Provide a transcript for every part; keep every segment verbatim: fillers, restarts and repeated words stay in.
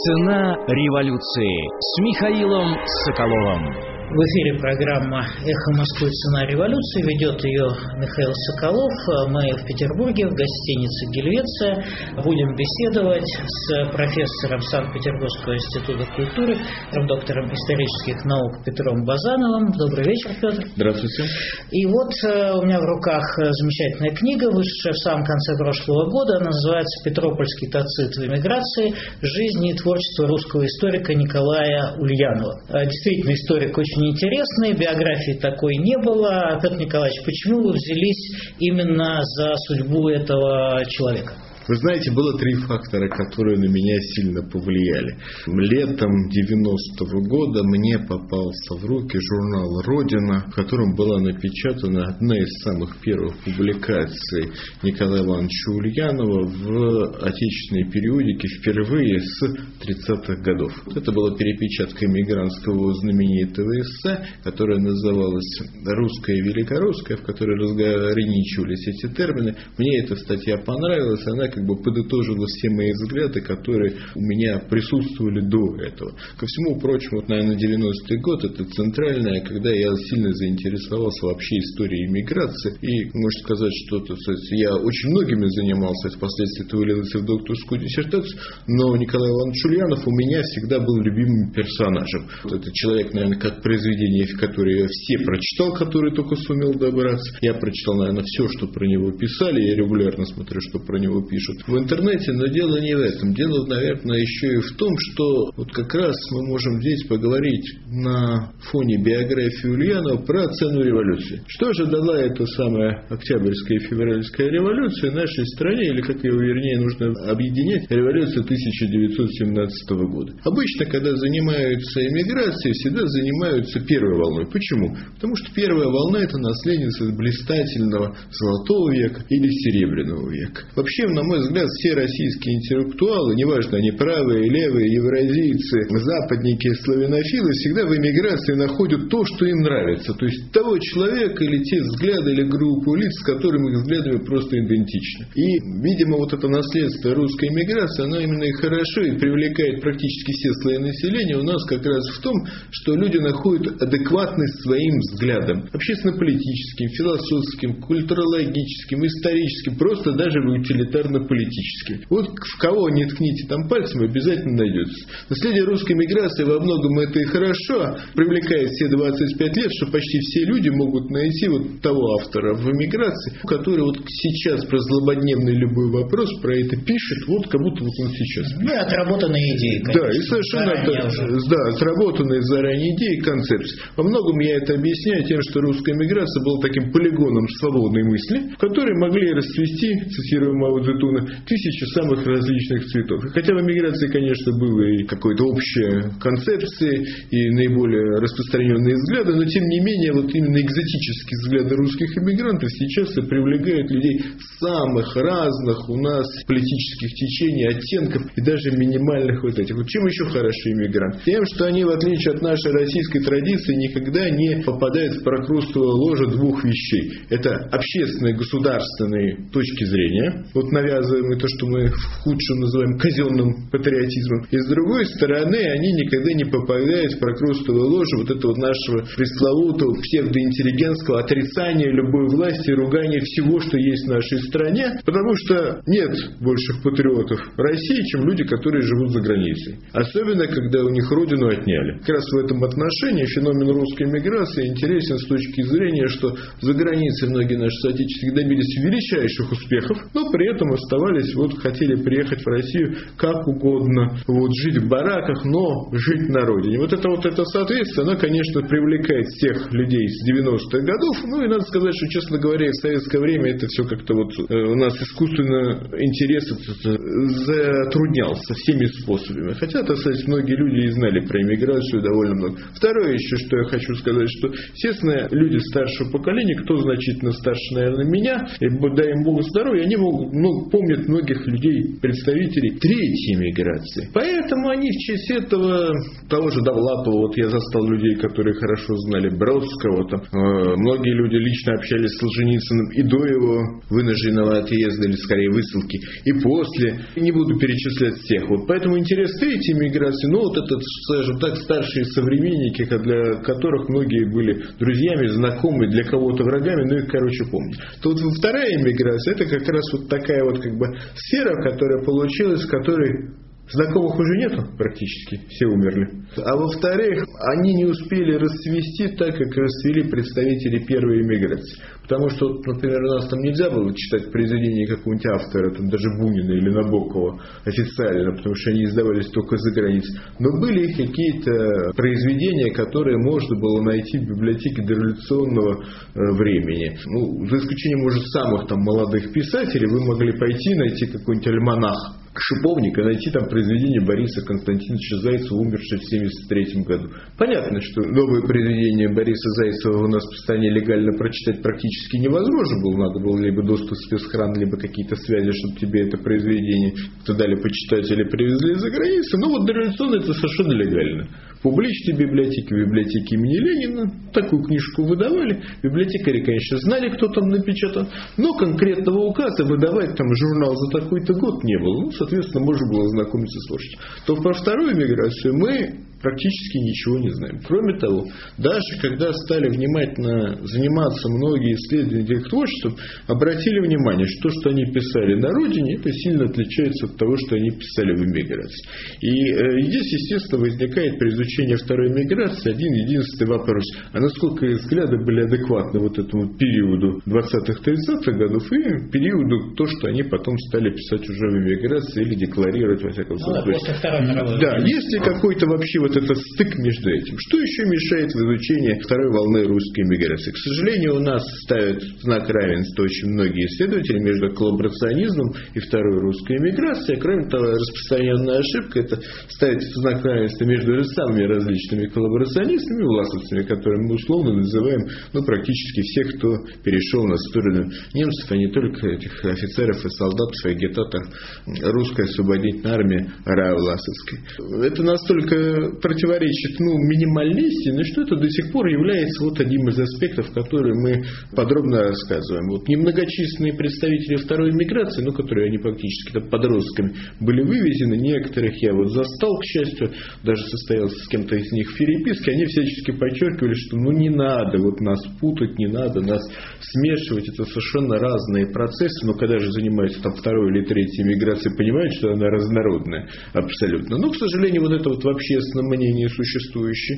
Цена революции с Михаилом Соколовым. В эфире программа «Эхо Москвы. Цена революции». Ведет ее Михаил Соколов. Мы в Петербурге, в гостинице «Гельвеция». Будем беседовать с профессором Санкт-Петербургского института культуры, доктором исторических наук Петром Базановым. Добрый вечер, Петр. Здравствуйте. И вот у меня в руках замечательная книга, вышедшая в самом конце прошлого года. Она называется «Петропольский тацит в эмиграции. Жизнь и творчество русского историка Николая Ульянова». Действительно, историк очень интересный, биографии такой не было. Петр Николаевич, почему вы взялись именно за судьбу этого человека? Вы знаете, было три фактора, которые на меня сильно повлияли. Летом девяностого года мне попался в руки журнал «Родина», в котором была напечатана одна из самых первых публикаций Николая Ивановича Ульянова в отечественной периодике впервые с тридцатых годов. Это была перепечатка эмигрантского знаменитого эссе, которое называлось «Русское и великорусское», в которой разграничивались эти термины. Мне эта статья понравилась, она как бы подытожила все мои взгляды, которые у меня присутствовали до этого. Ко всему прочему, вот, наверное, девяностый год – это центральное, когда я сильно заинтересовался вообще историей иммиграции. И, можно сказать, что то, я очень многими занимался, впоследствии это вылилось в докторскую диссертацию, но Николай Иванович Ульянов у меня всегда был любимым персонажем. Вот это человек, наверное, как произведение, которое я все прочитал, который только сумел добраться. Я прочитал, наверное, все, что про него писали, я регулярно смотрю, что про него пишут в интернете, но дело не в этом. Дело, наверное, еще и в том, что вот как раз мы можем здесь поговорить на фоне биографии Ульянова про цену революции. Что же дала эта самая Октябрьская и Февральская революция нашей стране, или, как ее вернее нужно объединять, революция тысяча девятьсот семнадцатого года. Обычно, когда занимаются эмиграцией, всегда занимаются первой волной. Почему? Потому что первая волна – это наследница блистательного золотого века или серебряного века. Вообще, на мой взгляд, все российские интеллектуалы, неважно, они правые, левые, евразийцы, западники, славянофилы, всегда в эмиграции находят то, что им нравится. То есть того человека или те взгляды, или группу лиц, с которыми их взглядами просто идентичны. И, видимо, вот это наследство русской эмиграции, оно именно и хорошо, и привлекает практически все слои населения у нас как раз в том, что люди находят адекватность своим взглядам. Общественно-политическим, философским, культурологическим, историческим, просто даже в утилитарно-политическим. Вот в кого не ткните там пальцем, обязательно найдется. Наследие русской миграции во многом это и хорошо, привлекает все двадцать пять лет, что почти все люди могут найти вот того автора в эмиграции, который вот сейчас про злободневный любой вопрос про это пишет, вот как будто вот он сейчас пишет. Ну и отработанные идеи, конечно. Да, и совершенно да, отработанные заранее идеи и концепции. Во многом я это объясняю тем, что русская миграция была таким полигоном свободной мысли, в которой могли расцвести, цитирую Мао Цзэдуна, тысячи самых различных цветов. И хотя в эмиграции, конечно, было и какой-то общая концепция, и наиболее распространенные взгляды, но тем не менее, вот именно экзотические взгляды русских эмигрантов сейчас привлекают людей самых разных у нас политических течений, оттенков и даже минимальных вот этих. Вот чем еще хороши эмигранты? Тем, что они, в отличие от нашей российской традиции, никогда не попадают в прокрустовое ложе двух вещей. Это общественные, государственные точки зрения, вот навязываемые то, что мы в худшем называем казенным патриотизмом. И с другой стороны, они никогда не попадают в прокрустовое ложе вот этого нашего пресловутого псевдоинтеллигентского отрицания любой власти, ругания всего, что есть в нашей стране, потому что нет больших патриотов в России, чем люди, которые живут за границей. Особенно, когда у них родину отняли. Как раз в этом отношении феномен русской миграции интересен с точки зрения, что за границей многие наши соотечественники добились величайших успехов, но при этом оставались, вот хотели приехать в Россию как угодно, вот жить в бараках, но жить на родине. Вот это вот это соответствие, оно, конечно, привлекает всех людей с девяностых годов, ну и надо сказать, что, честно говоря, в советское время это все как-то вот э, у нас искусственно интерес затруднялся всеми способами. Хотя, так сказать, многие люди и знали про иммиграцию довольно много. Второе еще, что я хочу сказать, что, естественно, люди старшего поколения, кто значительно старше, наверное, меня, и дай им Богу здоровья, они могут, ну, помнят многих людей, представителей третьей миграции. Поэтому они в честь этого, того же Довлатова, вот я застал людей, которые хорошо знали Бродского, там, э, многие люди лично общались с Солженицыным и до его вынужденного отъезда, или скорее высылки, и после. Не буду перечислять всех. Вот поэтому интерес третьей миграции, ну вот этот, скажем так, старшие современники, для которых многие были друзьями, знакомыми, для кого-то врагами, ну их, короче, помнят. То вот вторая миграция, это как раз вот такая вот как бы сфера, которая получилась, в которой знакомых уже нету практически, все умерли. А во-вторых, они не успели расцвести так, как расцвели представители первой эмиграции. Потому что, например, у нас там нельзя было читать произведения какого-нибудь автора, там даже Бунина или Набокова официально, потому что они издавались только за границей. Но были какие-то произведения, которые можно было найти в библиотеке дореволюционного э, времени. Ну, за исключением, может, самых там молодых писателей, вы могли пойти найти какой-нибудь альманах Шиповника, найти там произведение Бориса Константиновича Зайцева, умершего в семьдесят третьем году. Понятно, что новые произведения Бориса Зайцева у нас в стране легально прочитать практически невозможно было. Надо было либо доступ в спецхран, либо какие-то связи, чтобы тебе это произведение кто дали почитать или привезли из-за границы. Но вот дореволюционно это совершенно легально. В публичной библиотеке, в библиотеке имени Ленина такую книжку выдавали. Библиотекари, конечно, знали, кто там напечатал, но конкретного указа выдавать там журнал за такой-то год не было. Ну, соответственно, можно было знакомиться с творчеством. То про вторую миграцию мы практически ничего не знаем. Кроме того, даже когда стали внимательно заниматься многие исследователи их творчеством, обратили внимание, что то, что они писали на родине, это сильно отличается от того, что они писали в эмиграции. И э, здесь, естественно, возникает при изучении второй миграции один единственный вопрос. А насколько их взгляды были адекватны вот этому периоду двадцатых-тридцатых годов и периоду то, что они потом стали писать уже в эмиграции или декларировать, во всяком случае. Ну, да, после Второй мировой. Да, есть ли какой-то вообще вот этот стык между этим? Что еще мешает в изучении второй волны русской миграции? К сожалению, у нас ставят знак равенства очень многие исследователи между коллаборационизмом и второй русской миграцией. Кроме того, распространенная ошибка — это ставить знак равенства между самыми различными коллаборационистами, власовцами, которые мы условно называем, ну, практически всех, кто перешел на сторону немцев, а не только этих офицеров и солдатов, и агитаторов русской освободительной армии РА Власовской. Это настолько противоречит, ну, минимальной истине, что это до сих пор является вот одним из аспектов, которые мы подробно рассказываем. Вот немногочисленные представители второй миграции, ну, которые они фактически подростками были вывезены, некоторых я вот застал, к счастью, даже состоялся с кем-то из них в переписке, они всячески подчеркивали, что ну не надо вот нас путать, не надо нас смешивать, это совершенно разные процессы, но когда же занимаются там второй или третьей миграцией, понимают, что она разнородная абсолютно. Но, к сожалению, вот это вот в общественном мнении существующий,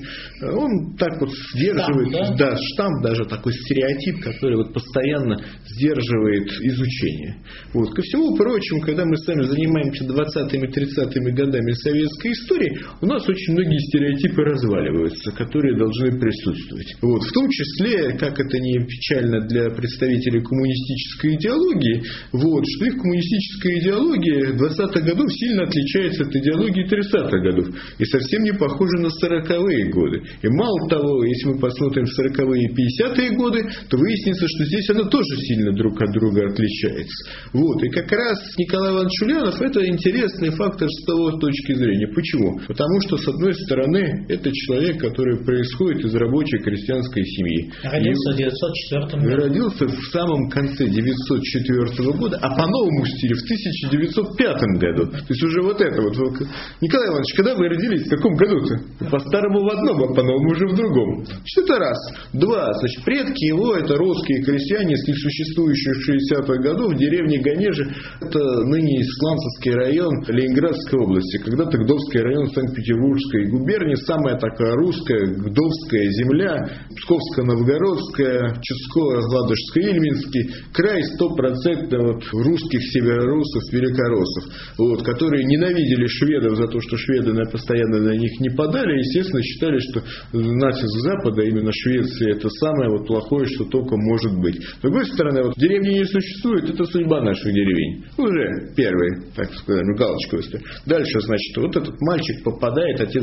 он так вот сдерживает, штамп, да? Да, штамп, даже такой стереотип, который вот постоянно сдерживает изучение. Вот. Ко всему прочему, когда мы с вами занимаемся двадцатыми-тридцатыми годами советской истории, у нас очень многие стереотипы разваливаются, которые должны присутствовать. Вот. В том числе, как это не печально для представителей коммунистической идеологии, вот, что их коммунистическая идеология двадцатых годов сильно отличается от идеологии тридцатых годов и совсем не похожа на сороковые годы. И мало того, если мы посмотрим сороковые и пятидесятые годы, то выяснится, что здесь она тоже сильно друг от друга отличается. Вот. И как раз Николай Иванович Ульянов — это интересный фактор с того точки зрения. Почему? Потому что, с одной стороны, это человек, который происходит из рабочей крестьянской семьи. Родился в девятьсот четвёртом году. Родился в самом конце девятьсот четвёртого года, а по новому стилю в тысяча девятьсот пятом году. То есть уже вот это вот. Николай Иванович, когда вы родились? В каком году-то? По-старому в одном, а по-новому уже в другом. Значит, это раз. Два. Значит, предки его — это русские крестьяне, если существующие в шестидесятых годах в деревне Ганежи. Это ныне Искланцевский район Ленинградской области. Когда-то Гдовский район Санкт-Петербургской губернии. Самая такая русская Гдовская земля. Псковско-Новгородская, Чудско-Ладожско-Ильминский край стопроцентно вот русских северорусов, великороссов, вот, которые ненавидели шведов за то, что шведы на, постоянно на них не подали, естественно, считали, что натиск Запада, именно Швеции, это самое вот плохое, что только может быть. С другой стороны, вот деревни не существует, это судьба наших деревень. Уже первый, так сказать, галочку выставили. Дальше, значит, вот этот мальчик попадает, отец у него во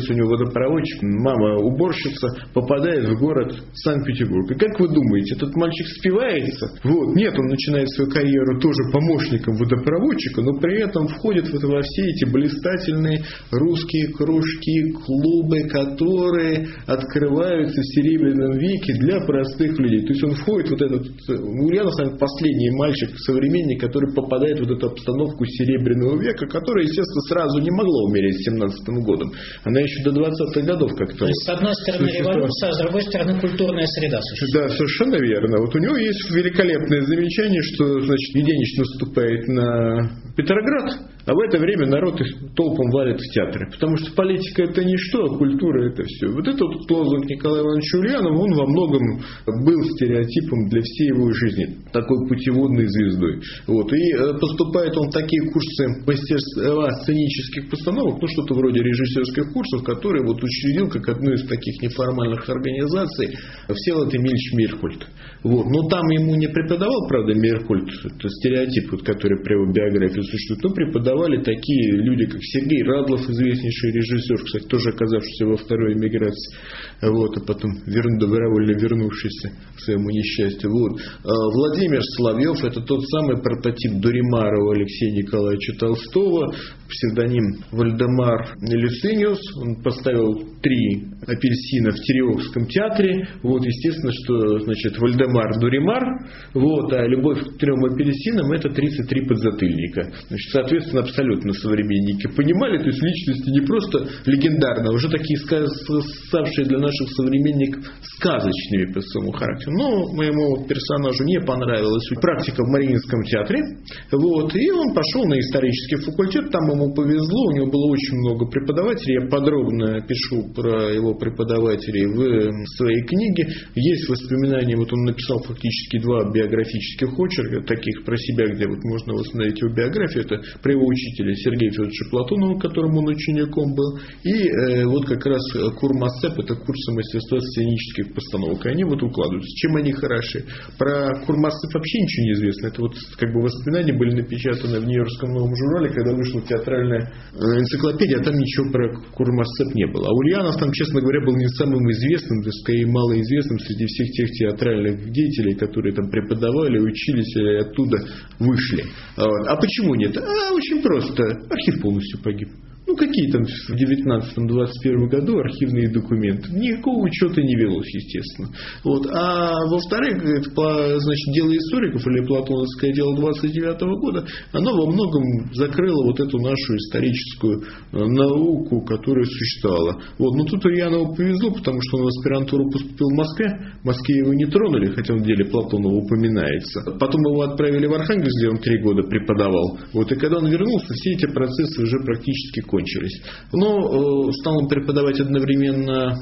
водопроводчик, мама уборщица попадает в город Санкт-Петербург. И как вы думаете, этот мальчик спивается? Вот. Нет, он начинает свою карьеру тоже помощником водопроводчика, но при этом входит вот во все эти блистательные русские кружки, клубы, которые открываются в Серебряном веке для простых людей. То есть он входит вот этот, Ульянов, наверное, последний мальчик, современник, который попадает в вот эту обстановку Серебряного века, которая, естественно, сразу не могла умереть с семнадцатым годом. Она еще до двадцатых годов как-то... То есть, с одной стороны, революция, а с другой стороны, культурная среда существует. Да, совершенно верно. Вот у него есть великолепное замечание, что, значит, Веденич наступает на Петроград, а в это время народ толпом валит в театры. Потому что политика это не что, а культура это все. Вот этот вот лозунг Николая Ивановича Ульянова, он во многом был стереотипом для всей его жизни. Такой путеводной звездой. Вот. И поступает он в такие курсы мастерства сценических постановок, ну что-то вроде режиссерских курсов, которые вот учредил как одну из таких неформальных организаций Всеволод Эмильевич Мейерхольд. Вот. Но там ему не преподавал, правда, Мейерхольд, это стереотип, вот, который при его биографии существует, но преподавали такие люди, как Сергей Радлов, известнейший режиссер, кстати, тоже оказавшийся во второй эмиграции, вот, а потом верну, добровольно вернувшийся к своему несчастью. Вот. Владимир Соловьев, это тот самый прототип Дуримара у Алексея Николаевича Толстого, псевдоним Вальдемар Люциниус. Он поставил три апельсина в Тереохском театре. Вот, естественно, что значит Вальдемар Дуримар, вот, а любовь к трем апельсинам это тридцать три подзатыльника. Значит, соответственно, абсолютно современники понимали, то есть личности не просто легендарные, а уже такие ставшие для наших современников сказочными по своему характеру. Но моему персонажу не понравилась практика в Мариинском театре. Вот, и он пошел на исторический факультет, там ему повезло, у него было очень много преподавателей. Я подробно пишу про его преподавателей в своей книге. Есть воспоминания, вот он написал фактически два биографических очерка, таких про себя, где вот можно восстановить его биографию. Это про его учителя Сергея Федоровича Платонова, которому он учеником был. И э, вот как раз Курмасцеп, это курсы мастерства сценических постановок. И они вот укладываются. Чем они хороши? Про Курмасцеп вообще ничего не известно. Это вот как бы воспоминания были напечатаны в Нью-Йоркском новом журнале, когда вышла театральная энциклопедия, а там ничего про Курмасцеп не было. А Ульянов там, честно говоря, был не самым известным, да скорее малоизвестным среди всех тех театральных деятелей, которые там преподавали, учились и оттуда вышли. А почему нет? А очень просто. Архив полностью погиб. Ну, какие там в девятнадцатом-двадцать первом году архивные документы? Никакого учета не велось, естественно. Вот. А во-вторых, по, значит, дело историков или платоновское дело двадцать девятого года, оно во многом закрыло вот эту нашу историческую науку, которая существовала. Вот. Но тут Ульянову повезло, потому что он в аспирантуру поступил в Москве. В Москве его не тронули, хотя в деле Платонова упоминается. Потом его отправили в Архангельск, где он три года преподавал. Вот. И когда он вернулся, все эти процессы уже практически кончились. Но э, стал он преподавать одновременно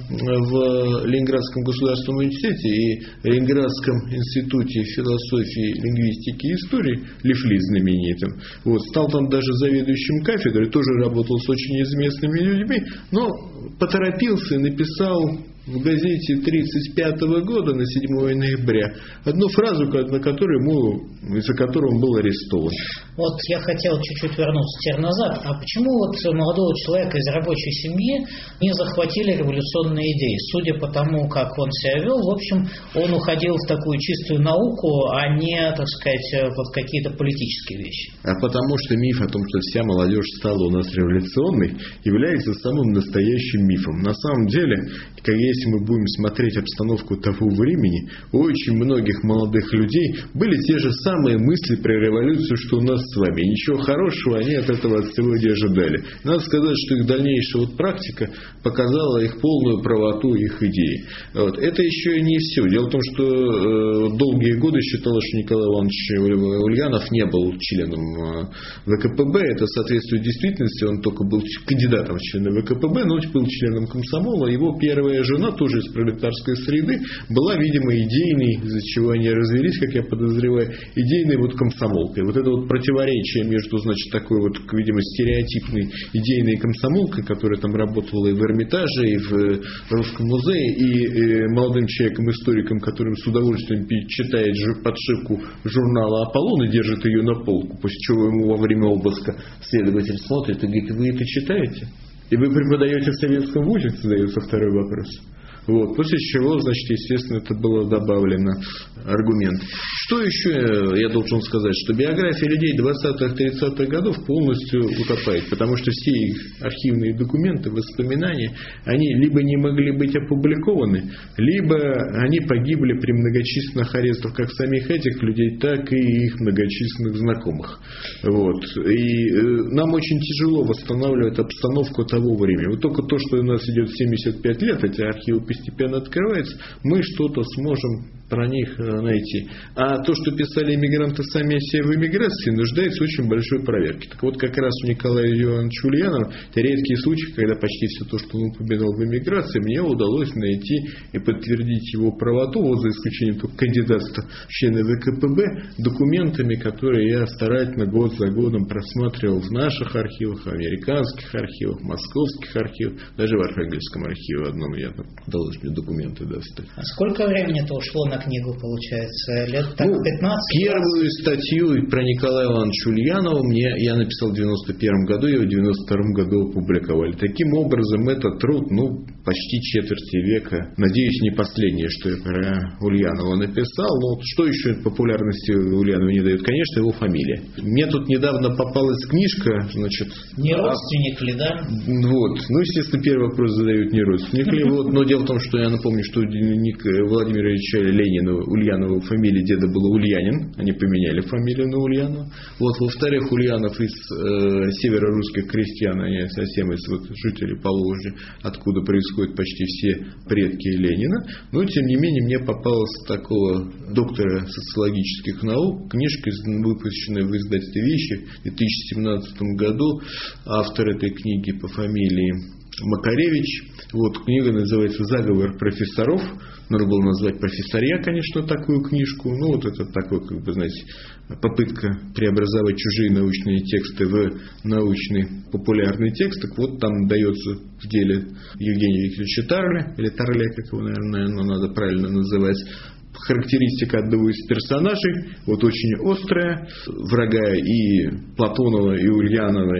в Ленинградском государственном университете и Ленинградском институте философии, лингвистики и истории, Лифлис знаменитым. Вот, стал там даже заведующим кафедрой, тоже работал с очень известными людьми, но поторопился и написал в газете тридцать пятого года на седьмое ноября одну фразу, на которую ему, из-за которой он был арестован. Вот я хотел чуть-чуть вернуться теперь назад. А почему вот молодого человека из рабочей семьи не захватили революционные идеи? Судя по тому, как он себя вел, в общем, он уходил в такую чистую науку, а не, так сказать, вот какие-то политические вещи. А потому что миф о том, что вся молодежь стала у нас революционной, является самым настоящим мифом. На самом деле, если мы будем смотреть обстановку того времени, у очень многих молодых людей были те же самые мысли про революцию, что у нас с вами. И ничего хорошего они от этого от сегодня ожидали. Надо сказать, что их дальнейшая вот практика показала их полную правоту их идей. Вот. Это еще и не все. Дело в том, что э, долгие годы считалось, что Николай Иванович Ульянов не был членом э, ВКПБ. Это соответствует действительности. Он только был кандидатом в члены ВКПБ, но был членом комсомола. Его первая жена, тоже из пролетарской среды, была, видимо, идейной, из-за чего они развелись, как я подозреваю, идейной вот комсомолкой. Вот это вот противоречие между, значит, такой вот, видимо, стереотипной идейной комсомолкой, которая там работала и в Эрмитаже, и в Русском музее, и молодым человеком-историком, которым с удовольствием читает подшивку журнала «Аполлон» и держит ее на полку, после чего ему во время обыска следователь смотрит и говорит: вы это читаете? И вы преподаете в советском вузе, задается второй вопрос. Вот. После чего, значит, естественно, это было добавлено аргумент. Что еще я должен сказать? Что биография людей двадцатых-тридцатых годов полностью утопает, потому что все их архивные документы, воспоминания, они либо не могли быть опубликованы, либо они погибли при многочисленных арестах как самих этих людей, так и их многочисленных знакомых. Вот. И э, нам очень тяжело восстанавливать обстановку того времени. Вот только то, что у нас идет семьдесят пять лет, эти архивы постепенно открываются, мы что-то сможем про них найти. А то, что писали иммигранты сами о себе в эмиграции, нуждается в очень большой проверке. Так вот, как раз у Николая Ивановича Ульянова, это редкие случаи, когда почти все то, что он упоминал в эмиграции, мне удалось найти и подтвердить его правоту, вот за исключением только кандидатства в члены ВКПБ, документами, которые я старательно год за годом просматривал в наших архивах, в американских архивах, московских архивах, даже в Архангельском архиве одном я удалось мне документы достать. А сколько времени-то ушло на книгу, получается? Лет так ну, пятнадцать? Первую статью про Николая Ивановича Ульянова мне, я написал в девяносто первом году, ее в девяносто втором году опубликовали. Таким образом, этот труд, ну, почти четверти века, надеюсь, не последнее, что я про Ульянова написал. Но вот что еще популярности Ульянова не дает? Конечно, его фамилия. Мне тут недавно попалась книжка, значит... Не родственник ли, да? Вот. Ну, естественно, первый вопрос задают, не родственник ли. Вот. Но дело в том, что я напомню, что у Владимира Ильича Ленина Ульянова фамилия деда была Ульянин, они поменяли фамилию на Ульянова. Вот, во-вторых, Ульянов из э, северо-русских крестьян, они совсем из вот, жителей Поволжья, откуда происходят почти все предки Ленина. Но, тем не менее, мне попалась такого доктора социологических наук книжка, выпущенная в издательстве «Вещи» в две тысячи семнадцатом году. Автор этой книги по фамилии Макаревич. Вот, книга называется «Заговор профессоров». Надо было назвать профессорья, конечно, такую книжку. Ну, вот это такой, как бы, знаете, попытка преобразовать чужие научные тексты в научный популярный текст. Так вот, там дается в деле Евгения Викторовича Тарля, или Тарле, как его, наверное, надо правильно называть, характеристика одного из персонажей, вот очень острая, врага и Платонова, и Ульянова,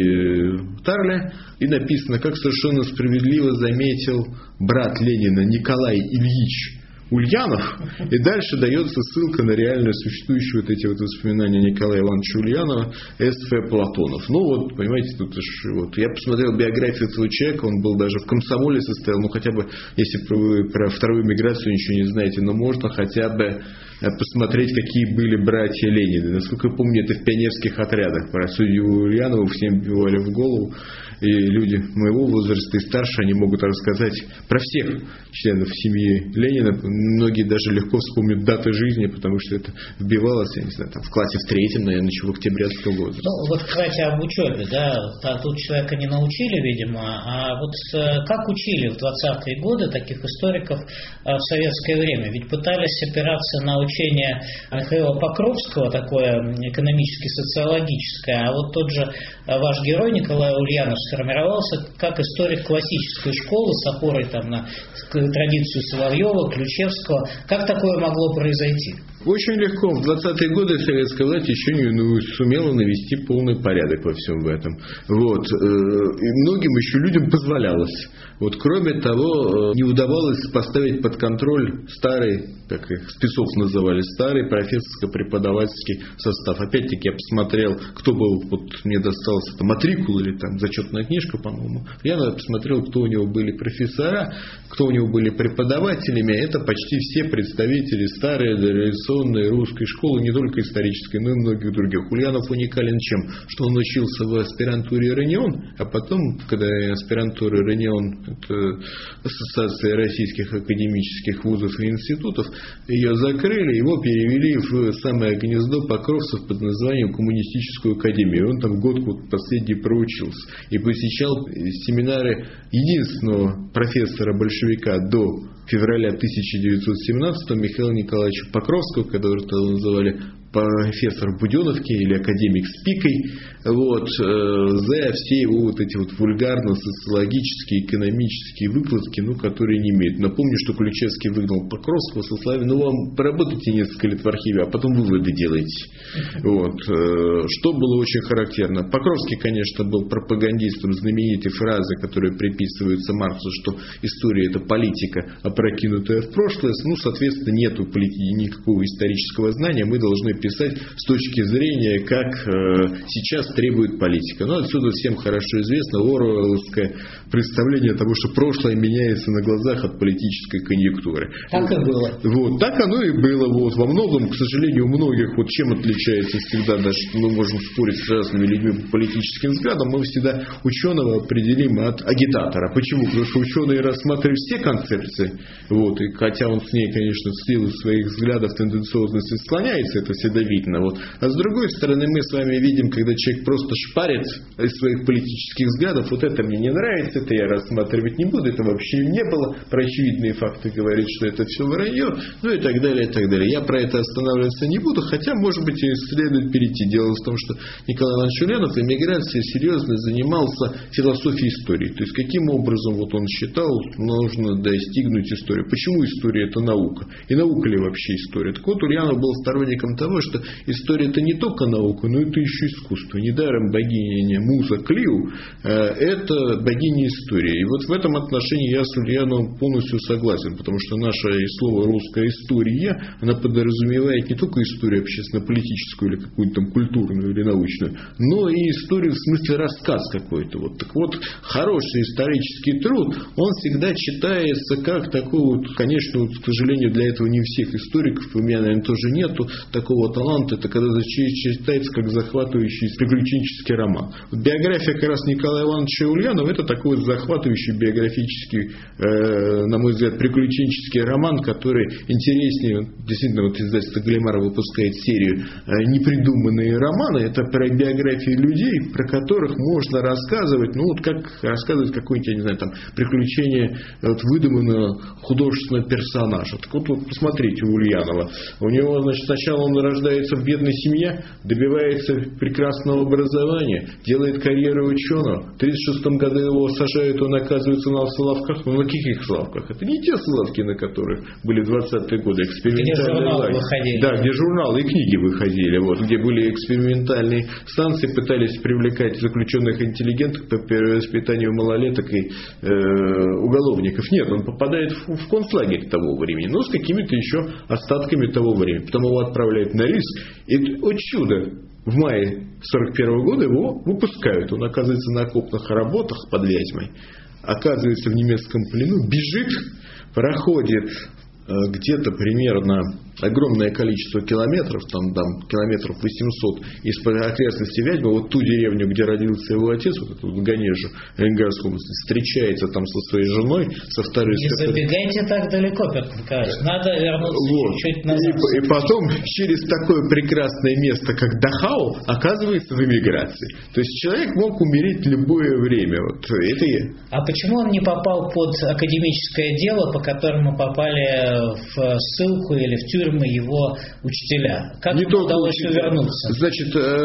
и Тарля. И написано, как совершенно справедливо заметил брат Ленина Николай Ильич Ульянов. И дальше дается ссылка на реально существующие вот эти вот воспоминания Николая Ивановича Ульянова, С.Ф. Платонов. Ну вот, понимаете, тут уж, вот, я посмотрел биографию этого человека, он был даже в комсомоле состоял, ну хотя бы, если вы про вторую миграцию ничего не знаете, но можно хотя бы посмотреть, какие были братья Ленины. Насколько я помню, это в пионерских отрядах. Про судью Ульянова всем бивали в голову. И люди моего возраста и старше, они могут рассказать про всех членов семьи Ленина. Многие даже легко вспомнят даты жизни, потому что это вбивалось, я не знаю, там, в классе в третьем, наверное, еще в октябрятском возрасте. Ну, вот, кстати, об учебе, да, тут человека не научили, видимо, а вот как учили в двадцатые годы таких историков в советское время? Ведь пытались опираться на учение Михаила Покровского, такое экономически-социологическое, а вот тот же ваш герой Николай Ульянов сформировался как историк классической школы с опорой там, на традицию Соловьева, Ключевского. Как такое могло произойти? Очень легко. В двадцатые годы советская власть еще не ну, сумела навести полный порядок во всем в этом. Вот. И многим еще людям позволялось. Вот. Кроме того, не удавалось поставить под контроль старый, как их спецов называли, старый профессорско-преподавательский состав. Опять-таки я посмотрел, кто был, вот мне досталось это матрикул или там зачетная книжка, по-моему. Я посмотрел, кто у него были профессора, кто у него были преподавателями. Это почти все представители старой дореволюционной русской школы, не только исторической, но и многих других. Ульянов уникален чем? Что он учился в аспирантуре РАНИОН, а потом, когда аспирантура РАНИОН, это Ассоциация российских академических вузов и институтов, ее закрыли, его перевели в самое гнездо покровцев под названием Коммунистическую академию. Он там год вот последний проучился и посещал семинары единственного профессора-большевика до февраля тысяча девятьсот семнадцатого Михаила Николаевича Покровского, которого называли профессор Буденовки или академик с пикой. вот, за все его вот эти вот вульгарно-социологические, экономические выкладки, ну, которые не имеют. Напомню, что Ключевский выгнал Покровского со словами: ну, вам поработайте несколько лет в архиве, а потом выводы делайте. Вот. Что было очень характерно. Покровский, конечно, был пропагандистом знаменитой фразы, которая приписывается Марксу, что история – это политика, опрокинутая в прошлое. Ну, соответственно, нету никакого исторического знания. Мы должны писать с точки зрения, как сейчас требует политика. Ну, отсюда всем хорошо известно оруэлловское представление того, что прошлое меняется на глазах от политической конъюнктуры. Так и было. Вот, так оно и было. Вот. Во многом, к сожалению, у многих, вот чем отличается всегда, даже мы можем спорить с разными людьми по политическим взглядам, мы всегда ученого определим от агитатора. Почему? Потому что ученый рассматривает все концепции, вот, и хотя он с ней, конечно, в силу своих взглядов тенденциозности склоняется, это всегда видно. Вот. А с другой стороны, мы с вами видим, когда человек просто шпарит из своих политических взглядов: вот это мне не нравится, это я рассматривать не буду, это вообще не было, про очевидные факты говорит, что это все вранье, ну и так далее, и так далее. Я про это останавливаться не буду, хотя, может быть, и следует перейти. Дело в том, что Николай Иванович Ульянов в эмиграции серьезно занимался философией истории. То есть, каким образом вот он считал, нужно достигнуть истории. Почему история – это наука? И наука ли вообще история? Так вот, Ульянов был сторонником того, что история – это не только наука, но это еще искусство. Недаром богиня Муза Клио – это богиня истории. И вот в этом отношении я с Ульяновым полностью согласен, потому что наше слово «русская история», она подразумевает не только историю общественно-политическую или какую-то там культурную или научную, но и историю в смысле рассказ какой-то. Вот. Так вот, хороший исторический труд, он всегда читается как такой вот, конечно, вот, к сожалению, для этого не всех историков, у меня, наверное, тоже нету такого таланта, это когда читается как захватывающий приключенческий роман. Вот биография как раз Николая Ивановича Ульянова — это такой вот захватывающий биографический, э, на мой взгляд, приключенческий роман, который интереснее, действительно, вот издательство Галимара выпускает серию э, непридуманные романы, это про биографии людей, про которых можно рассказывать, ну вот как рассказывать какое-нибудь, я не знаю, там, приключение вот, выдуманного художественного персонажа. Так вот, вот посмотрите у Ульянова. У него, значит, сначала он рождается в бедной семье, добивается прекрасного образования, делает карьеру ученого. В тридцать шестом году его сажают, он оказывается на славках. Ну, на каких славках? Это не те славки, на которых были в двадцатые годы экспериментальные лагеря. Да, где журналы и книги выходили, вот, где были экспериментальные станции, пытались привлекать заключенных интеллигентов по перевоспитанию малолеток и э, уголовников. Нет, он попадает в, в концлагерь того времени, но с какими-то еще остатками того времени. Потом его отправляют на риск. И, о чудо, в мае сорок первого года его выпускают. Он оказывается на окопных работах под Вязьмой, оказывается в немецком плену, бежит, проходит э, где-то примерно огромное количество километров, там, там километров восемьсот из окрестности Вязьмы, вот ту деревню, где родился его отец, вот эту вот Ганежу, Ленинградской области, встречается там со своей женой, со второй... Не забегайте так далеко, Петр Николаевич, надо вернуться вот. чуть-чуть назад. И, и потом через такое прекрасное место, как Дахау, оказывается в эмиграции. То есть человек мог умереть в любое время. Вот это я. А почему он не попал под академическое дело, по которому попали в ссылку или в тюрьму его учителя? Как не ему удалось увернуться? Значит,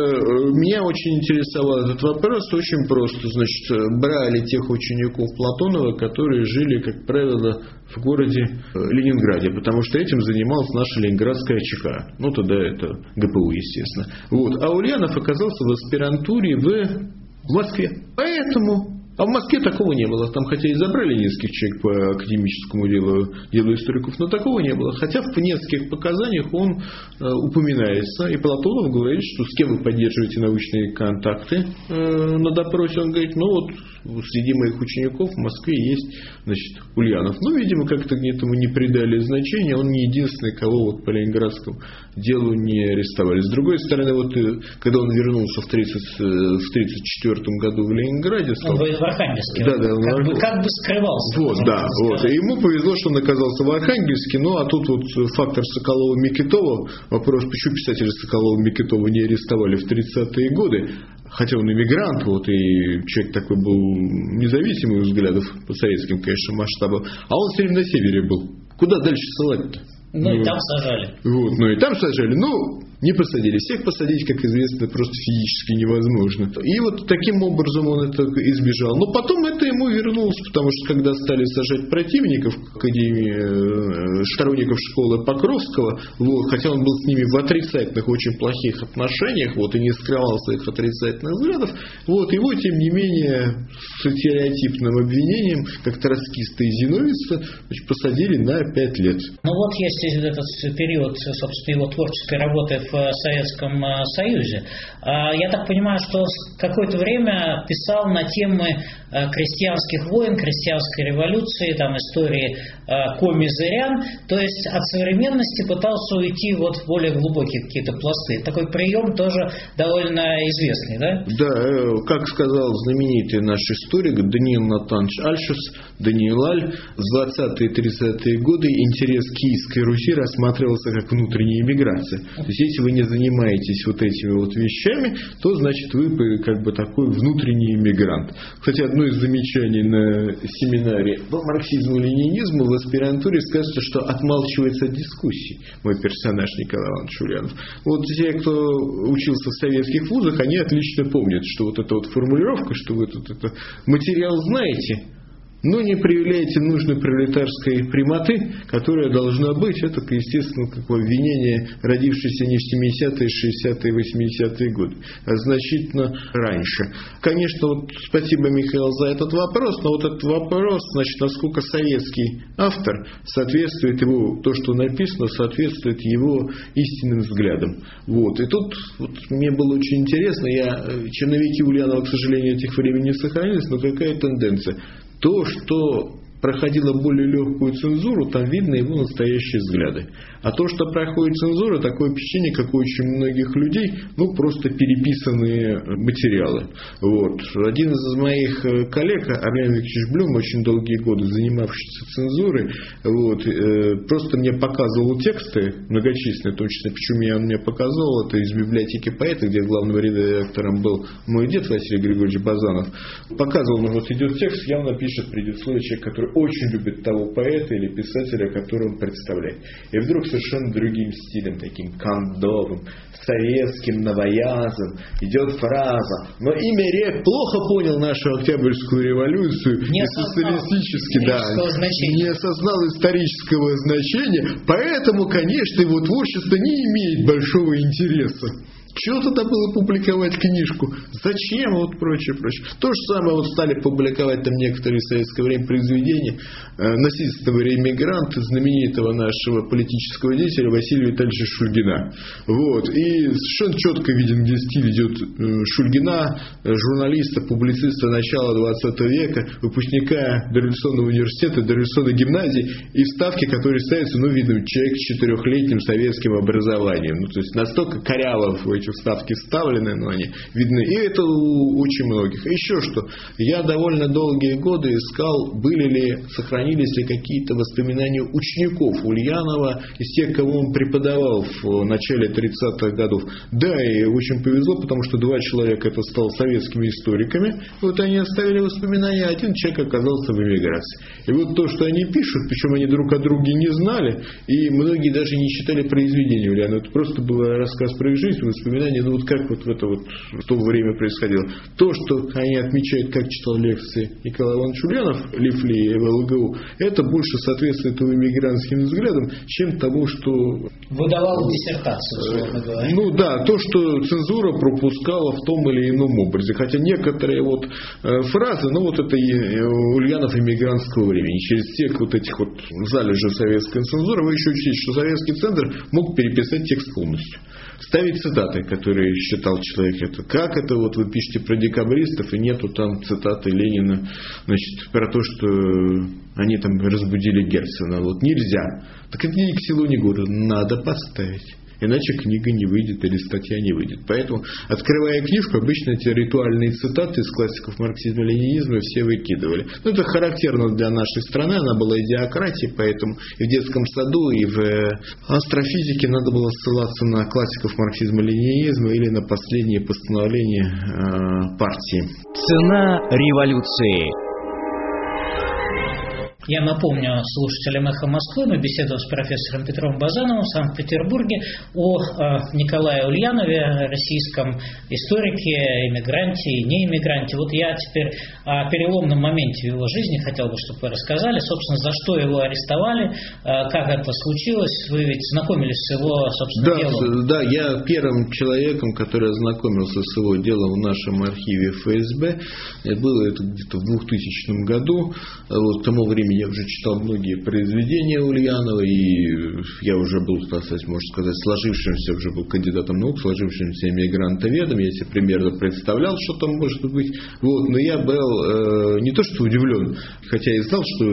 меня очень интересовал этот вопрос. Очень просто. Значит, брали тех учеников Платонова, которые жили, как правило, в городе Ленинграде, потому что этим занималась наша ленинградская ЧК. Ну, тогда это ГПУ, естественно. Вот. А Ульянов оказался в аспирантуре в Москве. Поэтому... А в Москве такого не было. Там хотя и забрали нескольких человек по академическому делу, делу историков, но такого не было. Хотя в нескольких показаниях он э, упоминается. И Платонов говорит, что с кем вы поддерживаете научные контакты э, на допросе. Он говорит, ну вот среди моих учеников в Москве есть, значит, Ульянов. Ну, видимо, как-то этому не придали значения. Он не единственный, кого вот по ленинградскому делу не арестовали. С другой стороны, вот когда он вернулся в тридцать четвёртом году в Ленинграде, стал... в Архангельске. Да, да, как, он... бы, как бы скрывался. Вот, да, вот. И ему повезло, что он оказался в Архангельске. Ну, а тут вот фактор Соколова-Микитова. Вопрос, почему писателя Соколова-Микитова не арестовали в тридцатые годы. Хотя он иммигрант, вот, и человек такой был независимый взглядов по советским, конечно, масштабам. А он все время на севере был. Куда дальше ссылать-то? Ну, ну и там сажали. Вот, ну и там сажали. Ну, Не посадили. Всех посадить, как известно, просто физически невозможно. И вот таким образом он это избежал. Но потом это ему вернулось, потому что когда стали сажать противников Академии, сторонников школы Покровского, вот, хотя он был с ними в отрицательных, очень плохих отношениях, вот, и не скрывал своих отрицательных взглядов, вот, его, тем не менее, с стереотипным обвинением, как троцкиста и зиновьевца, значит, посадили на пять лет. Ну вот есть этот период, собственно, его творческой работы в Советском Союзе. Я так понимаю, что какое-то время писал на темы крестьянских войн, крестьянской революции, там, истории коми-зырян, то есть от современности пытался уйти вот в более глубокие какие-то пласты. Такой прием тоже довольно известный, да? Да, как сказал знаменитый наш историк Даниил Натанович Альшес, Даниил Аль, в двадцатые и тридцатые годы интерес к Киевской Руси рассматривался как внутренняя миграция. То есть, если вы не занимаетесь вот этими вот вещами, то, значит, вы как бы такой внутренний иммигрант. Кстати, одно из замечаний на семинаре по марксизму-ленинизму в аспирантуре сказано, что отмалчивается от дискуссий мой персонаж Николай Иванович Ульянов. Вот те, кто учился в советских вузах, они отлично помнят, что вот эта вот формулировка, что вы тут это материал знаете, но не проявляете нужной пролетарской прямоты, которая должна быть. Это, естественно, как обвинение, родившееся не в семидесятые, шестидесятые, восьмидесятые годы, а значительно раньше. Конечно, вот спасибо, Михаил, за этот вопрос, но вот этот вопрос, значит, насколько советский автор соответствует его, то, что написано, соответствует его истинным взглядам. Вот. И тут вот, мне было очень интересно, я, черновики Ульянова, к сожалению, этих времен не сохранились, но какая тенденция? То, что проходило более легкую цензуру, там видно его настоящие взгляды. А то, что проходит цензура, такое впечатление, как у очень многих людей, ну, просто переписанные материалы. Вот. Один из моих коллег, Орлен Викторович Блюм, очень долгие годы занимавшийся цензурой, вот, э, просто мне показывал тексты многочисленные, в том числе, почему я, он мне показывал, это из библиотеки поэта, где главным редактором был мой дед Василий Григорьевич Базанов. Показывал, ну, вот идет текст, явно пишет предисловие человек, который очень любит того поэта или писателя, которого он представляет. И вдруг совершенно другим стилем, таким кондовым, советским, новоязом, идет фраза: но имя рек плохо понял нашу Октябрьскую революцию не и социалистически, да, не осознал исторического значения, поэтому, конечно, его творчество не имеет большого интереса. Чего тогда было публиковать книжку? Зачем? Вот прочее, прочее. То же самое вот стали публиковать там некоторые в советское время произведения э, насильственного реэмигранта, знаменитого нашего политического деятеля Василия Витальевича Шульгина. Вот. И совершенно четко виден, где стиль идет э, Шульгина, э, журналиста, публициста начала двадцатого века, выпускника дореволюционного университета, дореволюционной гимназии, и вставки, которые ставятся, ну, видно, человек с четырехлетним советским образованием. Ну, то есть настолько коряво в эти вставки вставлены, но они видны. И это у очень многих. Еще что. Я довольно долгие годы искал, были ли, сохранились ли какие-то воспоминания учеников Ульянова, из тех, кого он преподавал в начале тридцатых годов. Да, и очень повезло, потому что два человека это стало советскими историками. Вот они оставили воспоминания, а один человек оказался в эмиграции. И вот то, что они пишут, причем они друг о друге не знали, и многие даже не читали произведения Ульянова. Это просто был рассказ про их жизнь, воспоминания. Ну вот как вот в это вот в то время происходило. То, что они отмечают, как читал лекции Николай Иванович Ульянов, Лифли в ЛГУ, это больше соответствует его иммигрантским взглядам, чем тому, что выдавал диссертацию, условно говоря. Ну да, то, что цензура пропускала в том или ином образе. Хотя некоторые вот э, фразы, ну вот это и Ульянов иммигрантского времени. Через тех вот этих вот залежей советской цензуры вы еще учтите, что советский центр мог переписать текст полностью. Ставить цитаты, которые считал человек. Это как это вот вы пишете про декабристов, и нету там цитаты Ленина, значит, про то, что они там разбудили Герцена. Вот нельзя. Так это ни к селу, ни к городу. Надо поставить. Иначе книга не выйдет или статья не выйдет. Поэтому, открывая книжку, обычно эти ритуальные цитаты из классиков марксизма-ленинизма все выкидывали. Ну, это характерно для нашей страны, она была идиократией, поэтому и в детском саду, и в астрофизике надо было ссылаться на классиков марксизма-ленинизма или на последние постановления э, партии. Цена революции. Я напомню слушателям «Эхо Москвы», мы беседуем с профессором Петром Базановым в Санкт-Петербурге о Николае Ульянове, российском историке, эмигранте и неэмигранте. Вот я теперь о переломном моменте в его жизни хотел бы, чтобы вы рассказали, собственно, за что его арестовали, как это случилось. Вы ведь знакомились с его, собственно, да, делом. Да, я первым человеком, который ознакомился с его делом в нашем архиве эф эс бэ. Было это где-то в двухтысячном году. Вот, к тому времени я уже читал многие произведения Ульянова, и я уже был, так сказать, можно сказать, сложившимся, уже был кандидатом наук, сложившимся эмигрантоведом. Я себе примерно представлял, что там может быть. Вот, но я был э, не то что удивлен, хотя и знал, что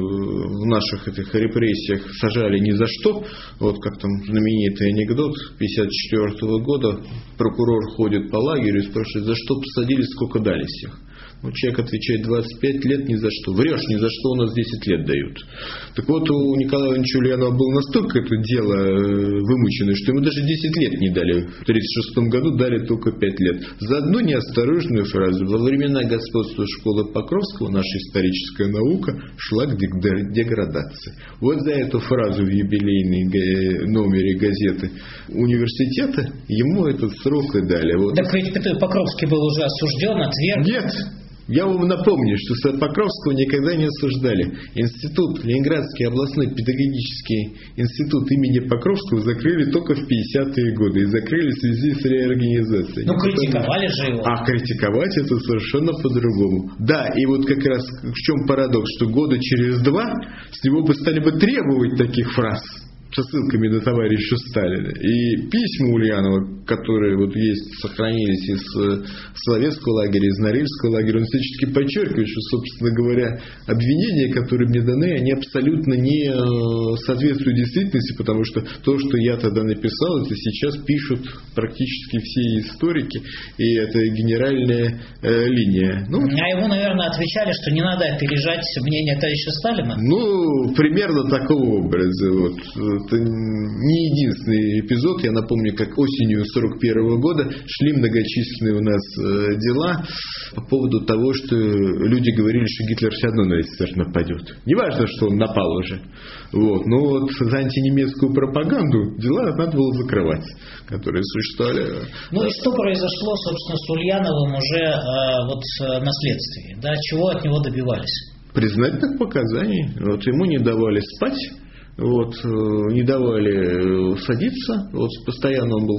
в наших этих репрессиях сажали ни за что. Вот как там знаменитый анекдот пятьдесят четвёртого года. Прокурор ходит по лагерю и спрашивает, за что посадили, сколько дали всех. Ну, человек отвечает, двадцать пять лет ни за что. Врешь, ни за что, у нас десять лет дают. Так вот, у Николая Ивановича Ульянова было настолько это дело вымучено, что ему даже десять лет не дали. В тридцать шестом году дали только пять лет. За одну неосторожную фразу. Во времена господства школы Покровского наша историческая наука шла к деградации. Вот за эту фразу в юбилейной номере газеты университета ему этот срок и дали. Вот. Так ведь Покровский был уже осужден, отверг. Нет! Я вам напомню, что Покровского никогда не осуждали. Институт, Ленинградский областной педагогический институт имени Покровского закрыли только в пятидесятые годы. И закрыли в связи с реорганизацией. Ну, критиковали же его. А критиковать это совершенно по-другому. Да, и вот как раз в чем парадокс, что года через два с него бы стали бы требовать таких фраз со ссылками на товарища Сталина. И письма Ульянова, которые вот есть, сохранились из Соловецкого лагеря, из Норильского лагеря, он всячески подчеркивает, что, собственно говоря, обвинения, которые мне даны, они абсолютно не соответствуют действительности, потому что то, что я тогда написал, это сейчас пишут практически все историки, и это генеральная э, линия. Ну, а ему, наверное, отвечали, что не надо опережать мнение товарища Сталина? Ну, примерно такого образа. Вот. Это не единственный эпизод. Я напомню, как осенью сорок первого года шли многочисленные у нас э, дела по поводу того, что люди говорили, что Гитлер все равно на СССР нападет. Не важно, что он напал уже. Вот. Но вот за антинемецкую пропаганду дела надо было закрывать, которые существовали. Ну и что произошло, собственно, с Ульяновым уже э, вот на следствии? Да? Чего от него добивались? Признательных показаний. Вот ему не давали спать. Вот, не давали садиться, вот, постоянно он был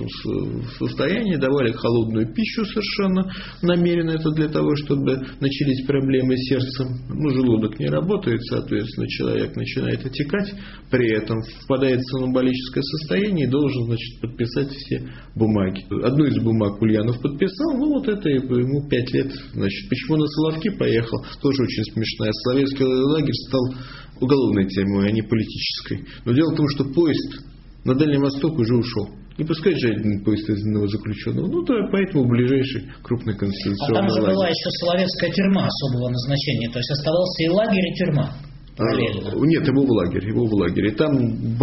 в, в состоянии, давали холодную пищу совершенно намеренно, это для того, чтобы начались проблемы с сердцем. Ну, желудок не работает, соответственно, человек начинает отекать, при этом впадает в сомнамбулическое состояние и должен, значит, подписать все бумаги. Одну из бумаг Ульянов подписал, ну, вот это ему пять лет, значит. Почему на Соловки поехал, тоже очень смешная. Соловецкий лагерь стал уголовной темой, а не политической. Но дело в том, что поезд на Дальний Восток уже ушел. Не пускай же один поезд из одного заключенного. Ну, то поэтому ближайший крупный конституционный лагерь. А там же была еще Соловецкая тюрьма особого назначения. То есть оставался и лагерь, и тюрьма. Параллельно. Нет, его в лагерь, его в лагере. Там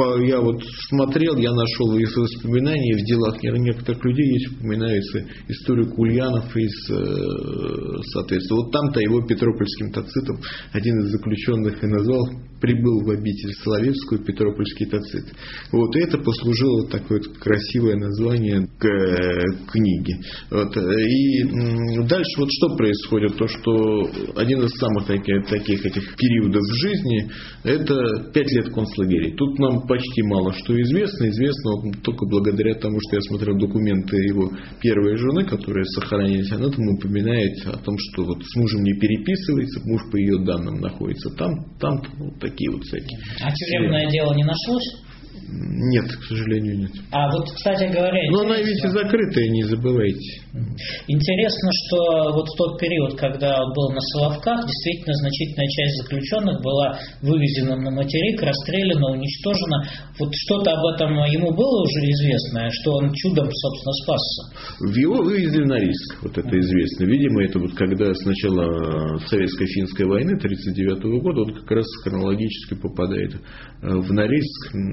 я вот смотрел, я нашел из воспоминаний, в делах некоторых людей есть, упоминается историк Ульянов из, соответственно, вот там-то его Петропольским тацитом один из заключенных и назвал, прибыл в обитель Соловецкую Петропольский тацит. Вот, и это послужило такое красивое название к книге. Вот, и дальше вот что происходит, то, что один из самых таких, таких этих периодов в жизни, это пять лет концлагерей. Тут нам почти мало что известно. Известно только благодаря тому, что я смотрел документы его первой жены, которые сохранились. Она там упоминает о том, что вот с мужем не переписывается, муж по ее данным находится там, там вот такие вот всякие. А тюремное дело не нашлось? Нет, к сожалению, нет. А вот, кстати говоря... Но она ведь и закрытая, не забывайте. Интересно, что вот в тот период, когда он был на Соловках, действительно значительная часть заключенных была вывезена на материк, расстреляна, уничтожена. Вот что-то об этом ему было уже известно, что он чудом, собственно, спасся? Его вывезли в Норильск, вот это известно. Видимо, это вот когда с начала Советско-финской войны тысяча девятьсот тридцать девятого года он как раз хронологически попадает в Норильск.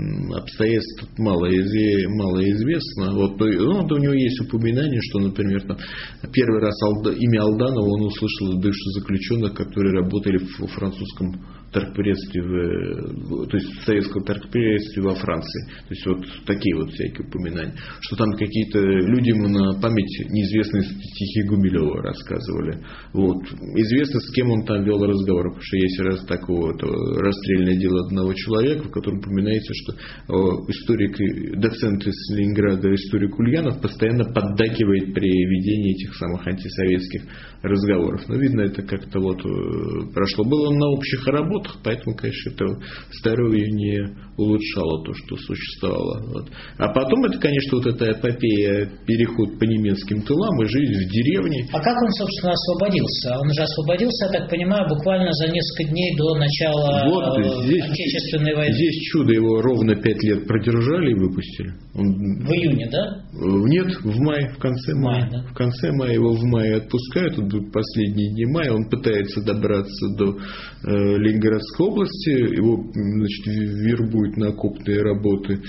обстоятельств мало, мало известно. Вот, ну, у него есть упоминание, что, например, там, первый раз Алда, имя Алданова он услышал от бывших заключенных, которые работали в французском торгпредстве, в, то есть в советском торгпредстве во Франции. То есть вот такие вот всякие упоминания. Что там какие-то люди ему на память неизвестные стихи Гумилева рассказывали. Вот. Известно, с кем он там вел разговор, потому что есть раз такое вот расстрельное дело одного человека, в котором упоминается, что историк, доцент из Ленинграда, историк Ульянов постоянно поддакивает при ведении этих самых антисоветских разговоров. Но видно, это как-то вот прошло. Был он на общих работах, поэтому, конечно, это здоровье не улучшало то, что существовало. Вот. А потом это, конечно, вот эта эпопея, переход по немецким тылам и жизнь в деревне. А как он, собственно, освободился? Он же освободился, я так понимаю, буквально за несколько дней до начала вот здесь, Отечественной войны. Здесь чудо, его ровно пять лет продержали и выпустили. Он... В июне, да? Нет, в мае, в конце мая. Май, да? В конце мая его в мае отпускают, он будет последние дни мая, он пытается добраться до э, Ленинградской области, его, значит, вербуют на окопные работы э,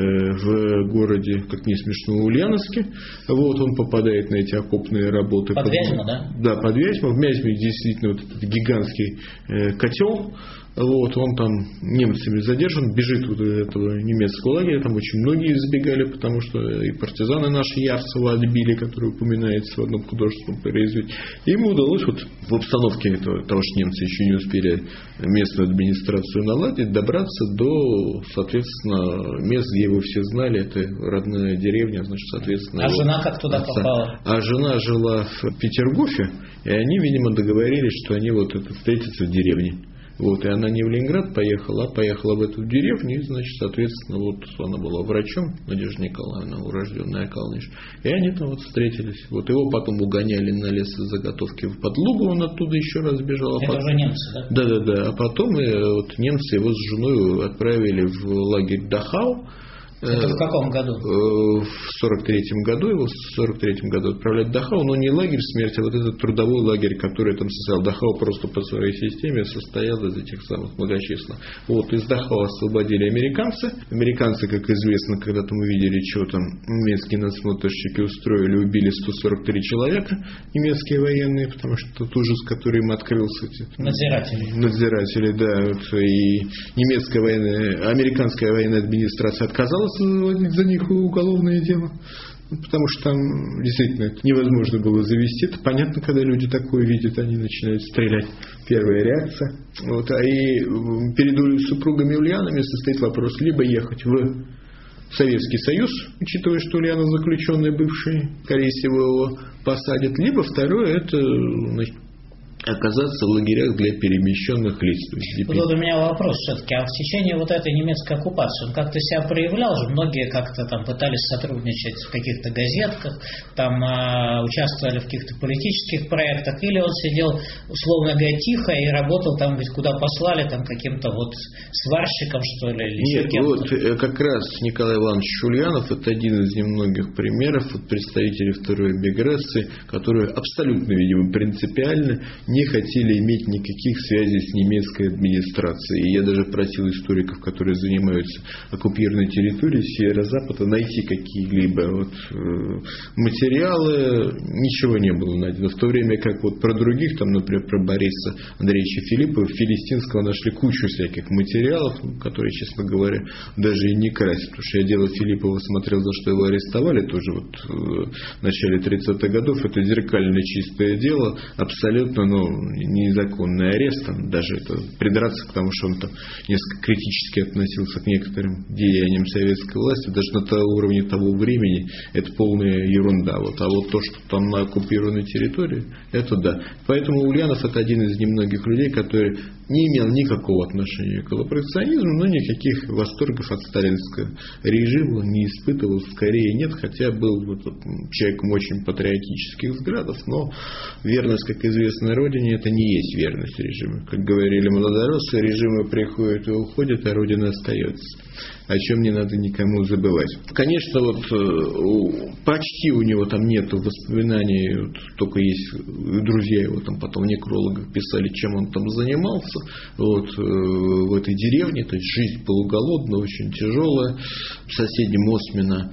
в городе, как не смешно, Ульяновске. Вот он попадает на эти окопные работы. Под, под Вязьму, да? Да, под Вязьму. В Вязьме действительно вот этот гигантский э, котел. Вот, он там немцами задержан, бежит вот из этого немецкого лагеря, там очень многие избегали, потому что и партизаны наши Ярцева отбили, которые упоминаются в одном художественном произведении. Ему удалось вот в обстановке этого, того, что немцы еще не успели местную администрацию наладить, добраться до, соответственно, мест, где его все знали, это родная деревня, значит, соответственно. А жена как туда отца. попала? А жена жила в Петергофе, и они, видимо, договорились, что они вот это встретятся в деревне. Вот, и она не в Ленинград поехала, а поехала в эту деревню, и, значит, соответственно, вот она была врачом, Надежда Николаевна, урожденная Калныш, и они там вот встретились. Вот его потом угоняли на лесозаготовки в Подлугу, он оттуда еще раз бежал. Это а потом... уже немцы, да? Да-да-да, а потом и, вот, немцы его с женой отправили в лагерь Дахау. Это в каком году? В сорок третьем году, его в сорок третьем году отправляют в Дахау, но не лагерь смерти, а вот этот трудовой лагерь, который там состоял. Дахау просто по своей системе состоял из этих самых многочисленных. Вот, из Дахау освободили американцы. Американцы, как известно, когда-то мы видели, что там немецкие надсмотрщики устроили, убили сто сорок три человека, немецкие военные, потому что тот ужас, который им открылся. Надзиратели. Надзиратели, да. Вот, и немецкая военная, американская военная администрация отказалась заводить за них уголовное дело, потому что там действительно это невозможно было завести. Это понятно, когда люди такое видят, они начинают стрелять. Первая реакция. Вот. А и перед супругами Ульянами состоит вопрос: либо ехать в Советский Союз, учитывая, что Ульянов заключенный бывший, скорее всего, его посадят, либо второе, это, значит, оказаться в лагерях для перемещенных лиц. Вот у меня вопрос все-таки. А в течение вот этой немецкой оккупации он как-то себя проявлял же? Многие как-то там пытались сотрудничать в каких-то газетках, там а, участвовали в каких-то политических проектах, или он сидел, условно говоря, тихо и работал там, ведь куда послали, там каким-то вот сварщиком, что ли, или Нет, еще кем-то? вот как раз Николай Иванович Ульянов — это один из немногих примеров вот, представителей второй эмиграции, которые абсолютно, видимо, принципиально не хотели иметь никаких связей с немецкой администрацией. И я даже просил историков, которые занимаются оккупированной территорией Северо-Запада, найти какие-либо вот, э, материалы. Ничего не было найдено. В то время как вот про других, там, например, про Бориса Андреевича Филиппова, Филистинского нашли кучу всяких материалов, которые, честно говоря, даже и не красят. Потому что я дело Филиппова смотрел, за что его арестовали, тоже вот в начале тридцатых годов. Это зеркально чистое дело, абсолютно, ну, незаконный арест, там, даже это придраться к тому, что он там несколько критически относился к некоторым деяниям советской власти, даже на том уровне того времени, это полная ерунда. Вот. А вот то, что там на оккупированной территории, это да. Поэтому Ульянов — это один из немногих людей, который не имел никакого отношения к коллаборационизму, но никаких восторгов от сталинского режима не испытывал, скорее нет, хотя был вот, человеком очень патриотических взглядов, но верность, как известно, родине Родине, это не есть верность режиму. Как говорили младороссы, режимы приходят и уходят, а Родина остается. О чем не надо никому забывать. Конечно, вот почти у него там нету воспоминаний, вот, только есть друзья его там потом некрологов писали, чем он там занимался вот, в этой деревне. То есть жизнь полуголодная, очень тяжелая. В соседнем Осмино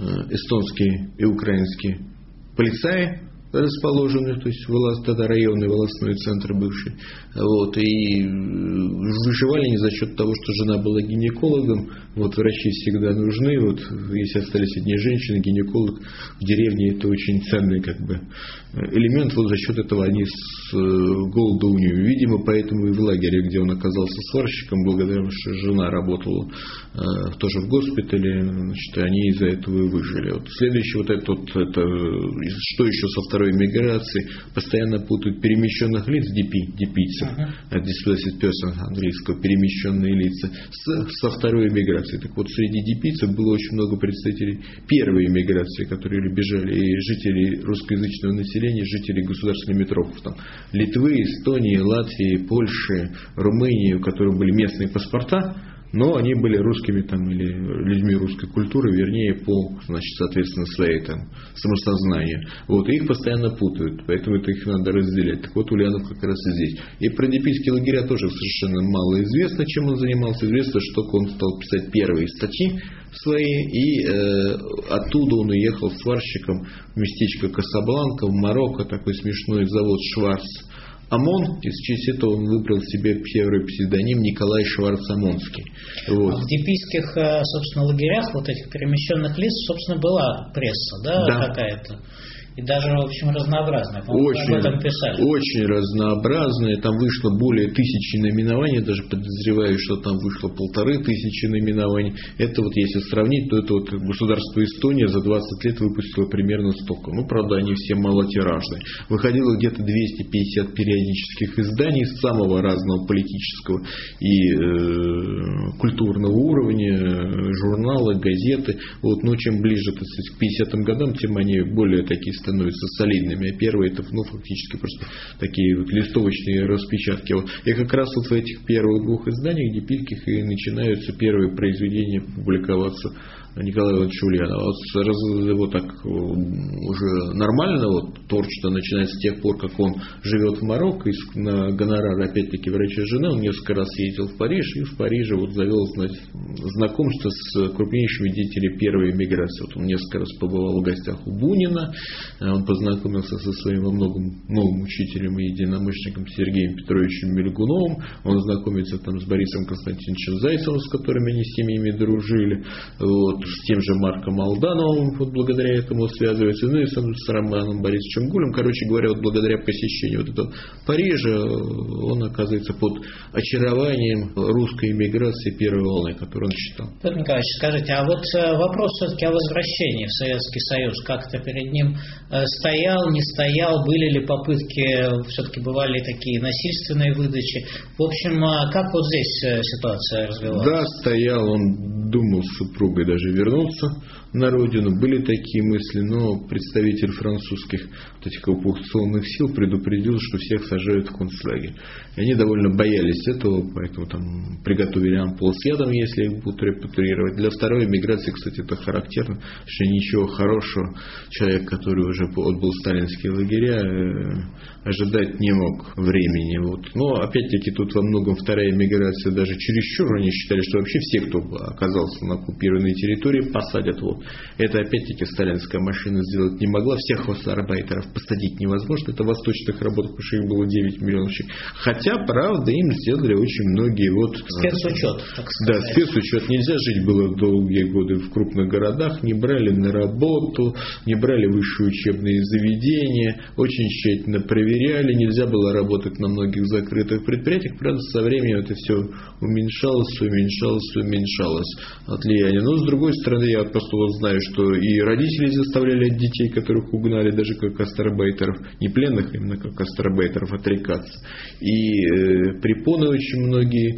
эстонские и украинские полицаи расположены, то есть волос, тогда районный волостной центр бывший, вот, и выживали не за счет того, что жена была гинекологом, вот, врачи всегда нужны, вот, если остались одни женщины, гинеколог в деревне это очень ценный, как бы, элемент, вот за счет этого они с голода умерли, видимо, поэтому и в лагере, где он оказался сварщиком, благодаря тому, что жена работала э, тоже в госпитале, значит, они из-за этого и выжили. Вот, следующий вот этот, вот, это, что еще со второй миграции, постоянно путают перемещенных лиц, ди пи, дипийцев, uh-huh. displaced person английского, перемещенные лица, с, со второй миграцией. Так вот, среди дипийцев было очень много представителей первой миграции, которые бежали, и жителей русскоязычного населения, жителей государственных метров, там, Литвы, Эстонии, Латвии, Польши, Румынии, у которых были местные паспорта, но они были русскими там, или людьми русской культуры, вернее, по, значит, соответственно, своей там самосознанию. Вот, и их постоянно путают, поэтому это их надо разделять. Так вот, Ульянов как раз и здесь. И про дипийские лагеря тоже совершенно мало известно, чем он занимался. Известно, что он стал писать первые статьи свои, и э, оттуда он уехал сварщиком в местечко Касабланка, в Марокко, такой смешной завод Шварц Амон, и в честь этого он выбрал себе первый псевдоним Николай Шварц-Амонский. Вот. В дипийских, собственно, лагерях вот этих перемещенных лиц, собственно, была пресса, да, да. какая-то? И даже, в общем, разнообразная. Очень, об этом писали. Очень разнообразная. Там вышло более тысячи наименований. Даже подозреваю, что там вышло полторы тысячи наименований. Это вот если сравнить, то это вот государство Эстония за двадцать лет выпустило примерно столько. Ну, правда, они все малотиражные. Выходило где-то двести пятьдесят периодических изданий самого разного политического и э, культурного уровня, журналы, газеты. Вот, но чем ближе, так сказать, к пятидесятым годам, тем они более такие становятся солидными, а первые это, ну, фактически просто такие вот листовочные распечатки. Вот. И как раз вот в этих первых двух изданиях дипийских и начинаются первые произведения публиковаться Николая Ивановича Ульянова. Вот, раз, вот так уже нормально вот, творчество начинается с тех пор, как он живет в Марокко, и на гонорар, опять-таки, врача жены, он несколько раз ездил в Париж, и в Париже вот завел, значит, знакомство с крупнейшими деятелями первой эмиграции. Вот он несколько раз побывал в гостях у Бунина, он познакомился со своим во многом новым учителем и единомышленником Сергеем Петровичем Мельгуновым, он знакомится там с Борисом Константиновичем Зайцевым, с которыми они семьями дружили, вот, с тем же Марком Алдановым, вот благодаря этому связывается, ну и с, с Романом Борисовичем Гулем. Короче говоря, вот благодаря посещению вот этого Парижа он оказывается под очарованием русской эмиграции первой волны, которую он читал. Петр Николаевич, скажите, а вот вопрос все-таки о возвращении в Советский Союз, как-то перед ним стоял, не стоял, были ли попытки, все-таки бывали такие насильственные выдачи. В общем, как вот здесь ситуация развивалась? Да, стоял, он думал с супругой даже вернуться на родину. Были такие мысли, но представитель французских вот этих оккупационных сил предупредил, что всех сажают в концлагерь. И они довольно боялись этого, поэтому там приготовили ампулы с ядом, если их будут репатриировать. Для второй миграции, кстати, это характерно, что ничего хорошего человек, который уже отбыл сталинские лагеря, ожидать не мог времени. Вот. Но опять-таки тут во многом вторая миграция даже чересчур, они считали, что вообще все, кто оказался на оккупированной территории, посадят. Вот. Это опять-таки сталинская машина сделать не могла. Всех гастарбайтеров посадить невозможно. Это восточных работ, потому что их было девять миллионов человек. Хотя, правда, им сделали очень многие вот... Спецучет, так сказать. Да, спецучет. Нельзя жить было долгие годы в крупных городах. Не брали на работу, не брали высшие учебные заведения. Очень тщательно проверяли. Нельзя было работать на многих закрытых предприятиях. Правда, со временем это все уменьшалось, уменьшалось, уменьшалось от влияния. Но, с другой другой стороны, я просто вот знаю, что и родители заставляли от детей, которых угнали, даже как астарбайтеров, не пленных, а именно как астарбайтеров, отрекаться. И э, препоны очень многие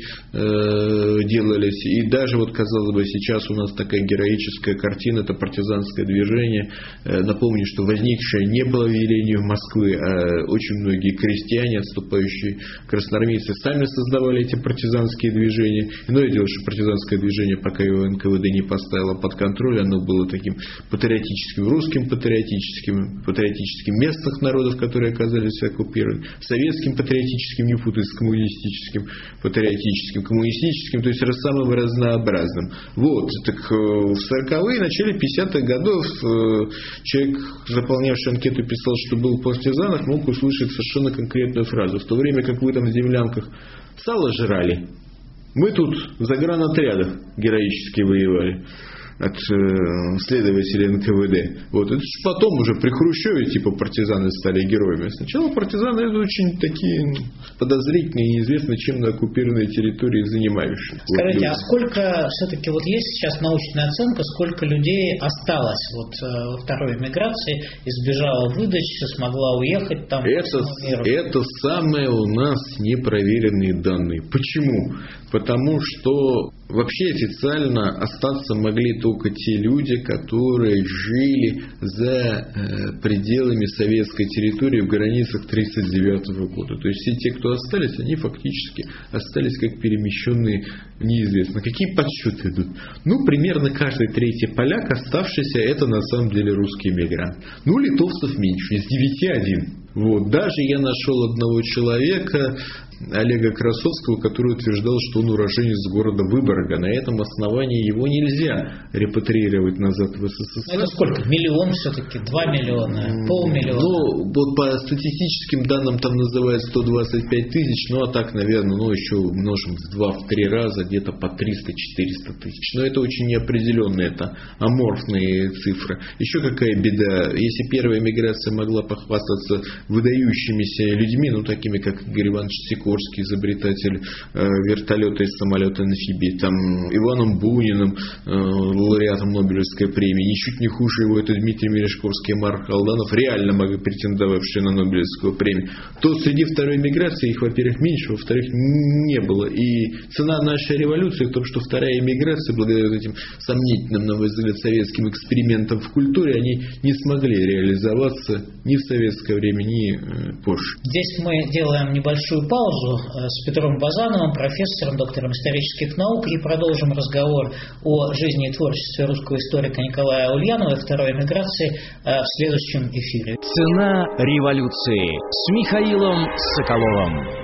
э, делались. И даже вот, казалось бы, сейчас у нас такая героическая картина, это партизанское движение. Э, напомню, что возникшее не было велению Москвы, а очень многие крестьяне, отступающие красноармейцы, сами создавали эти партизанские движения. Иное дело, что партизанское движение, пока его эн ка вэ дэ не поставило под контроль, оно было таким патриотическим, русским патриотическим, патриотическим местных народов, которые оказались оккупированы, советским патриотическим, не путать с коммунистическим, патриотическим, коммунистическим, то есть самым разнообразным. Вот, так в сороковые, начале пятидесятых годов человек, заполнявший анкету, писал, что был в партизанах, мог услышать совершенно конкретную фразу. В то время как вы там в землянках сало жрали, мы тут в загранотрядах героически воевали от э, следователей эн ка вэ дэ. Вот. Это же потом уже при Хрущеве типа партизаны стали героями. Сначала партизаны это очень такие подозрительные и неизвестно чем на оккупированной территории занимающиеся. Скажите, вот, а сколько все-таки вот есть сейчас научная оценка, сколько людей осталось вот э, во второй эмиграции, избежала выдачи, смогла уехать там? Это, это самые у нас непроверенные данные. Почему? Потому что вообще официально остаться могли только те люди, которые жили за э, пределами советской территории в границах тысяча девятьсот тридцать девятого года. То есть все те, кто остались, они фактически остались как перемещенные неизвестно. Какие подсчеты идут? Ну, примерно каждый третий поляк, оставшийся, это на самом деле русский мигрант. Ну, литовцев меньше, из девяти один. Вот. Даже я нашел одного человека, Олега Красовского, который утверждал, что он уроженец города Выборга. На этом основании его нельзя репатриировать назад в эс эс эс эр. Это сколько? Миллион все-таки? Два миллиона? Полмиллиона? Ну, вот по статистическим данным там называют сто двадцать пять тысяч, ну а так, наверное, ну еще умножим в два-три раза, где-то по триста-четыреста тысяч. Но это очень неопределенные, это аморфные цифры. Еще какая беда, если первая миграция могла похвастаться выдающимися людьми, ну такими как Игорь Иванович Сикорский, изобретатель э, вертолета и самолета амфибии, там Иваном Буниным, э, лауреатом Нобелевской премии, ничуть не хуже его это Дмитрий Мережковский и Марк Алданов, реально могли претендовавшие на Нобелевскую премию, то среди второй миграции их, во-первых, меньше, во-вторых, не было. И цена нашей революции в том, что вторая миграция, благодаря этим сомнительным, на мой взгляд, советским экспериментам в культуре, они не смогли реализоваться ни в советское время, ни э, позже. Здесь мы делаем небольшую паузу с Петром Базановым, профессором, доктором исторических наук, и продолжим разговор о жизни и творчестве русского историка Николая Ульянова и второй эмиграции в следующем эфире. Цена революции с Михаилом Соколовым.